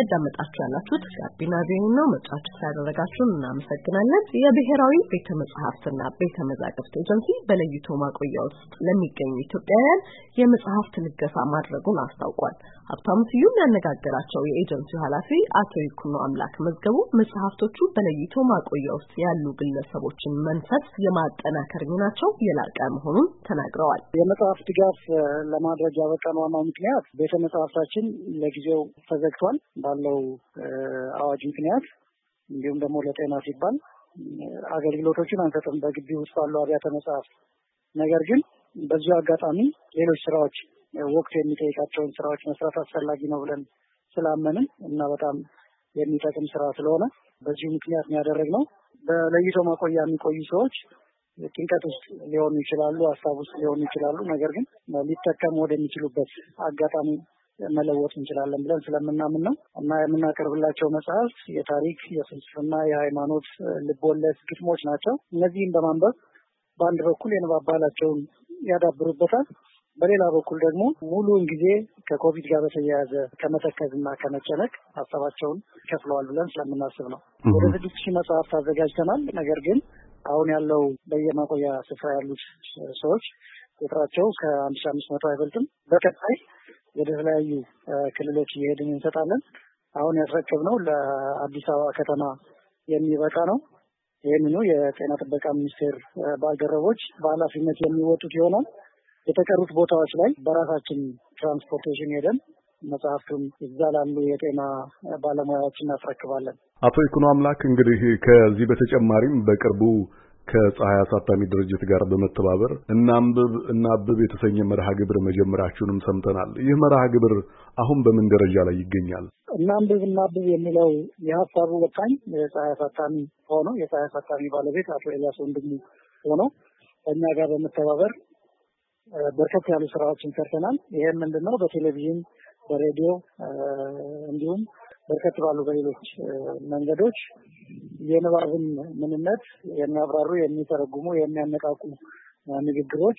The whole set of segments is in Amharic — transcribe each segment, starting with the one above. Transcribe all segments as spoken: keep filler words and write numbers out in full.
እያዳመጣችሁ ያላችሁት ጋቢና ቪኦኤ ነው። መጫወቻ ያደረጋችሁን እናመሰግናለን። የብሔራዊ ቤተ መጻሕፍትና ቤተ መዛግብት ኤጀንሲ በለይቶ ማቆያ ውስጥ ለሚገኙ ኢትዮጵያውያን የመጽሐፍት ልገሳ ማድረጉን አስታውቋል። ሀብታሙ ስዩም ያነጋገራቸው የኤጀንሲው ኃላፊ አቶ ይኩኖ አምላክ መዝገቡ መጽሐፍቶቹ በለይቶ ማቆያ ውስጥ ያሉ ግለሰቦችን መንፈስ የማጠናከር ሚናቸው የላቀ መሆኑን ተናግረዋል። የመጽሐፍት ድጋፍ ለማድረግ ያበቃን ዋናው ምክንያት ቤተ መጻሕፍታችን ለጊዜው ተዘግቷል ባለው አዋጅ ምክንያት፣ እንዲሁም ደግሞ ለጤና ሲባል አገልግሎቶችን አንሰጥም በግቢ ውስጥ ባሉ አብያተ መጽሐፍት። ነገር ግን በዚህ አጋጣሚ ሌሎች ስራዎች ወቅት የሚጠይቃቸውን ስራዎች መስራት አስፈላጊ ነው ብለን ስላመንን እና በጣም የሚጠቅም ስራ ስለሆነ በዚህ ምክንያት ያደረግነው በለይቶ ማቆያ የሚቆዩ ሰዎች ጭንቀት ውስጥ ሊሆኑ ይችላሉ፣ ሀሳብ ውስጥ ሊሆኑ ይችላሉ። ነገር ግን ሊጠቀሙ ወደሚችሉበት አጋጣሚ መለወጥ እንችላለን ብለን ስለምናምን ነው እና የምናቀርብላቸው መጽሐፍት የታሪክ፣ የፍልስፍና፣ የሃይማኖት ልቦለድ ግጥሞች ናቸው። እነዚህን በማንበብ በአንድ በኩል የንባብ ባህላቸውን ያዳብሩበታል፣ በሌላ በኩል ደግሞ ሙሉውን ጊዜ ከኮቪድ ጋር በተያያዘ ከመተከዝና ከመጨነቅ ሀሳባቸውን ከፍለዋል ብለን ስለምናስብ ነው። ወደ ስድስት ሺህ መጽሐፍት አዘጋጅተናል። ነገር ግን አሁን ያለው በየማቆያ ስፍራ ያሉት ሰዎች ቁጥራቸው ከአንድ ሺህ አምስት መቶ አይበልጥም። በቀጣይ ወደ ተለያዩ ክልሎች እየሄድን እንሰጣለን። አሁን ያስረከብነው ለአዲስ አበባ ከተማ የሚበቃ ነው። ይህንኑ የጤና ጥበቃ ሚኒስቴር ባልደረቦች በኃላፊነት የሚወጡት ይሆናል። የተቀሩት ቦታዎች ላይ በራሳችን ትራንስፖርቴሽን ሄደን መጽሐፍቱን እዛ ላሉ የጤና ባለሙያዎች እናስረክባለን። አቶ ይኩኖ አምላክ እንግዲህ ከዚህ በተጨማሪም በቅርቡ ከፀሐይ አሳታሚ ድርጅት ጋር በመተባበር እናንብብ እናብብ የተሰኘ መርሃ ግብር መጀመራችሁንም ሰምተናል። ይህ መርሃ ግብር አሁን በምን ደረጃ ላይ ይገኛል? እናንብብ እናብብ የሚለው የሀሳቡ ወጣኝ የፀሐይ አሳታሚ ሆኖ የፀሐይ አሳታሚ ባለቤት አቶ ኤልያስ ወንድሙ ሆኖ እኛ ጋር በመተባበር በርከት ያሉ ስራዎችን ሰርተናል። ይሄም ምንድነው በቴሌቪዥን በሬዲዮ እንዲሁም በርከት ባሉ በሌሎች መንገዶች የንባብን ምንነት የሚያብራሩ የሚተረጉሙ የሚያነቃቁ ንግግሮች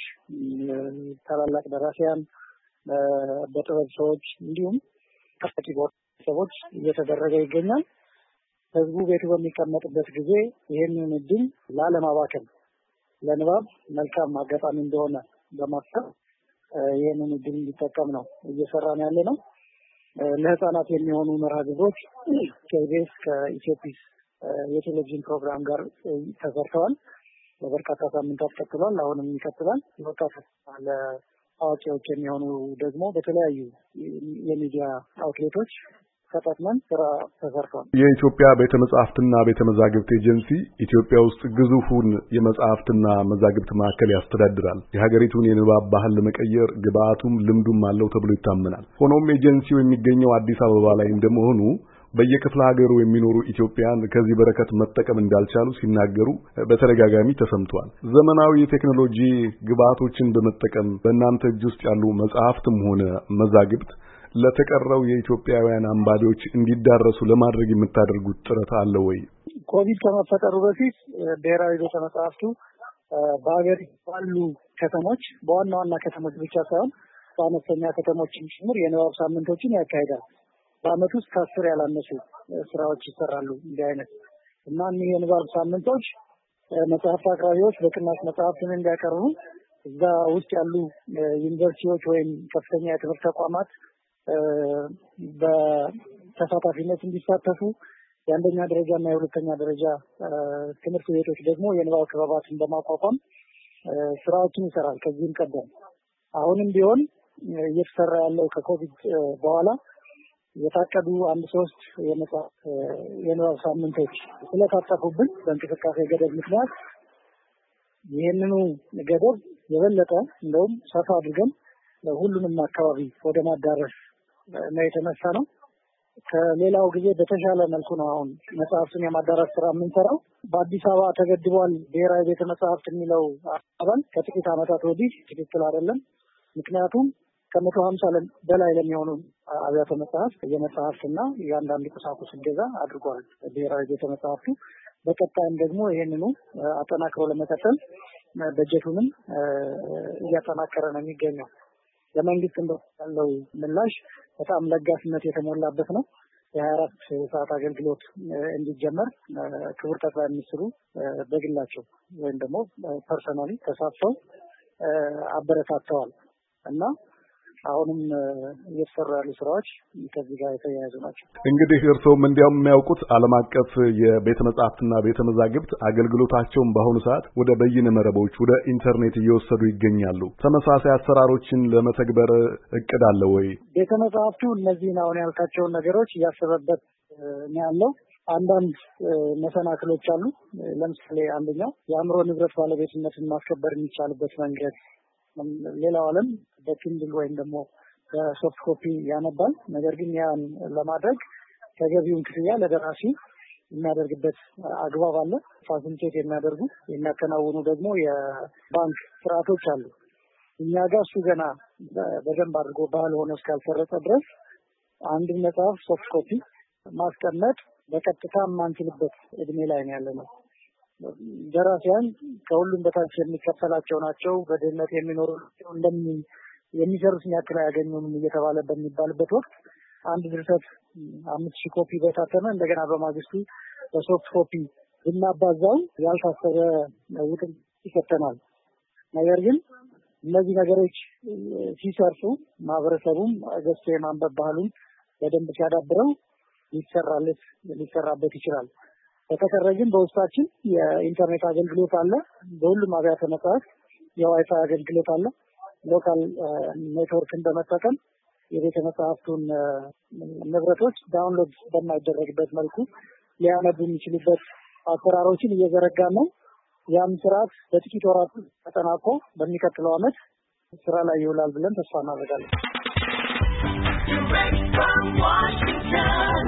ታላላቅ ደራሲያን በጥበብ ሰዎች እንዲሁም ታዋቂ ሰዎች እየተደረገ ይገኛል። ህዝቡ ቤቱ በሚቀመጥበት ጊዜ ይሄንን እድል ላለማባከን ለንባብ መልካም አጋጣሚ እንደሆነ በማሰብ ይሄንን እድል እንዲጠቀም ነው እየሰራን ያለ ነው። ለህፃናት የሚሆኑ መርሃ ግብሮች ከኢቢኤስ ከኢትዮጲስ የቴሌቪዥን ፕሮግራም ጋር ተሰርተዋል። በበርካታ ሳምንታት ቀጥሏል። አሁንም ይቀጥላል። ወጣት ለአዋቂዎች የሚሆኑ ደግሞ በተለያዩ የሚዲያ አውትሌቶች ተጠቅመን ስራ ተሰርቷል። የኢትዮጵያ ቤተ መጻሕፍትና ቤተ መዛግብት ኤጀንሲ ኢትዮጵያ ውስጥ ግዙፉን የመጻሕፍትና መዛግብት ማዕከል ያስተዳድራል። የሀገሪቱን የንባብ ባህል ለመቀየር ግብአቱም ልምዱም አለው ተብሎ ይታመናል። ሆኖም ኤጀንሲው የሚገኘው አዲስ አበባ ላይ እንደመሆኑ በየክፍለ ሀገሩ የሚኖሩ ኢትዮጵያን ከዚህ በረከት መጠቀም እንዳልቻሉ ሲናገሩ በተደጋጋሚ ተሰምቷል። ዘመናዊ የቴክኖሎጂ ግብአቶችን በመጠቀም በእናንተ እጅ ውስጥ ያሉ መጽሐፍትም ሆነ መዛግብት ለተቀረው የኢትዮጵያውያን አንባቢዎች እንዲዳረሱ ለማድረግ የምታደርጉት ጥረት አለ ወይ? ኮቪድ ከመፈጠሩ በፊት ብሔራዊ ቤተ መጻሕፍቱ በአገሪቱ ባሉ ከተሞች በዋና ዋና ከተሞች ብቻ ሳይሆን በአነስተኛ ከተሞችም ጭምር የንባብ ሳምንቶችን ያካሂዳል። በአመት ውስጥ ከአስር ያላነሱ ስራዎች ይሰራሉ እንዲህ አይነት እና እኒህ የንባብ ሳምንቶች መጽሐፍት አቅራቢዎች በቅናሽ መጽሐፍትን እንዲያቀርቡ እዛ ውስጥ ያሉ ዩኒቨርሲቲዎች ወይም ከፍተኛ የትምህርት ተቋማት በተሳታፊነት እንዲሳተፉ የአንደኛ ደረጃ እና የሁለተኛ ደረጃ ትምህርት ቤቶች ደግሞ የንባብ ክበባትን በማቋቋም ስራዎችን ይሰራል። ከዚህም ቀደም አሁንም ቢሆን እየተሰራ ያለው ከኮቪድ በኋላ የታቀዱ አንድ ሶስት የመጽሐፍ የንባብ ሳምንቶች ስለታጠፉብን በእንቅስቃሴ ገደብ ምክንያት ይህንኑ ገደብ የበለጠ እንደውም ሰፋ አድርገን ለሁሉንም አካባቢ ወደ ማዳረስ ነው የተነሳ ነው። ከሌላው ጊዜ በተሻለ መልኩ ነው አሁን መጽሐፍትን የማዳረስ ስራ የምንሰራው። በአዲስ አበባ ተገድቧል ብሔራዊ ቤተ መጻሕፍት የሚለው አባል ከጥቂት ዓመታት ወዲህ ትክክል አይደለም። ምክንያቱም ከመቶ ሀምሳ በላይ ለሚሆኑ አብያተ መጽሐፍት የመጽሐፍትና የአንዳንድ ቁሳቁስ እገዛ አድርጓል ብሔራዊ ቤተ መጻሕፍቱ። በቀጣይም ደግሞ ይሄንኑ አጠናክሮ ለመቀጠል በጀቱንም እያጠናከረ ነው የሚገኘው። ለመንግስት ያለው ምላሽ በጣም ለጋስነት የተሞላበት ነው። የሀያ አራት ሰዓት አገልግሎት እንዲጀመር ክቡር ጠቅላይ ሚኒስትሩ በግላቸው ወይም ደግሞ ፐርሰናሊ ተሳትፈው አበረታተዋል እና አሁንም እየተሰሩ ያሉ ስራዎች ከዚህ ጋር የተያያዙ ናቸው። እንግዲህ እርስዎም እንዲያውም የሚያውቁት ዓለም አቀፍ የቤተ መጻሕፍትና ቤተ መዛግብት አገልግሎታቸውን በአሁኑ ሰዓት ወደ በይነ መረቦች ወደ ኢንተርኔት እየወሰዱ ይገኛሉ። ተመሳሳይ አሰራሮችን ለመተግበር እቅድ አለ ወይ? ቤተ መጻሕፍቱ እነዚህን አሁን ያልካቸውን ነገሮች እያሰበበት ነው ያለው። አንዳንድ መሰናክሎች አሉ። ለምሳሌ አንደኛው የአእምሮ ንብረት ባለቤትነትን ማስከበር የሚቻልበት መንገድ ሌላው ዓለም በኪንድል ወይም ደግሞ በሶፍት ኮፒ ያነባል። ነገር ግን ያን ለማድረግ ተገቢውን ክፍያ ለደራሲ የሚያደርግበት አግባብ አለ። ፋሲሊቴት የሚያደርጉ የሚያከናውኑ ደግሞ የባንክ ስርዓቶች አሉ። እኛ ጋር እሱ ገና በደንብ አድርጎ ባህል ሆኖ እስካልሰረጸ ድረስ አንድ መጽሐፍ ሶፍት ኮፒ ማስቀመጥ በቀጥታ የማንችልበት እድሜ ላይ ነው ያለነው። ደራሲያን ከሁሉም በታች የሚከፈላቸው ናቸው፣ በድህነት የሚኖሩ እንደሚ የሚሰሩትን ያክል አያገኙም እየተባለ በሚባልበት ወቅት አንድ ድርሰት አምስት ሺህ ኮፒ በታተመ እንደገና በማግስቱ በሶፍት ኮፒ ብናባዛው ያልታሰበ ውጥን ይፈተናል። ነገር ግን እነዚህ ነገሮች ሲሰርጹ ማህበረሰቡም ገዝቶ የማንበብ ባህሉን በደንብ ሲያዳብረው ይሰራለት ሊሰራበት ይችላል። በተቀረ ግን በውስጣችን የኢንተርኔት አገልግሎት አለ። በሁሉም አብያተ መጻሕፍት የዋይፋይ አገልግሎት አለ። ሎካል ኔትወርክን በመጠቀም የቤተ መጻሕፍቱን ንብረቶች ዳውንሎድ በማይደረግበት መልኩ ሊያነቡ የሚችሉበት አሰራሮችን እየዘረጋን ነው። ያም ስርዓት በጥቂት ወራት ተጠናቆ በሚቀጥለው ዓመት ስራ ላይ ይውላል ብለን ተስፋ እናደርጋለን።